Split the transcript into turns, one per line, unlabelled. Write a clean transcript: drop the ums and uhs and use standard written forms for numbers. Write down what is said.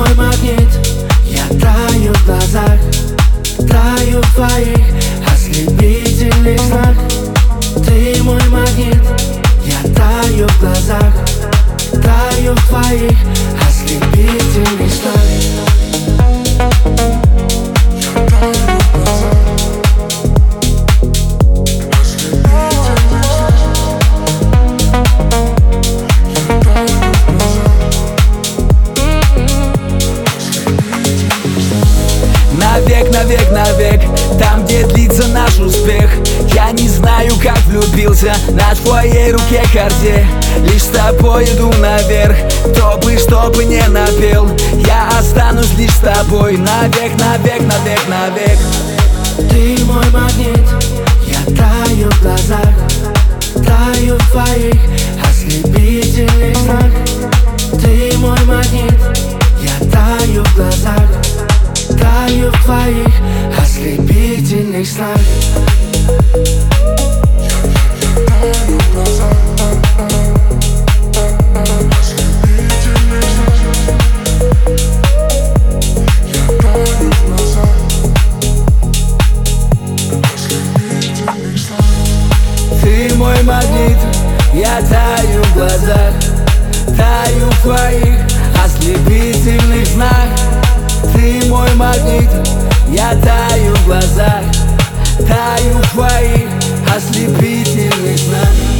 мой магнит, я таю в глазах, таю в твоих ослепительных снах. Ты мой магнит, я таю в глазах, таю в твоих ослепительных снах.
Навек, навек, навек, там, где длится наш успех. Я не знаю, как влюбился на твоей руке карте. Лишь с тобой иду наверх, кто бы не напел. Я останусь лишь с тобой навек, навек, навек, навек.
Ты мой магнит, я таю в глазах, таю в твоих ослепительных снах. Ты мой магнит, я таю в глазах, таю в твоих ослепительных снах.
Ты мой магнит, я таю в глазах, таю в твоих ослепительных снах. Ты мой магнит, я таю в глазах, таю в твоих ослепительных снах.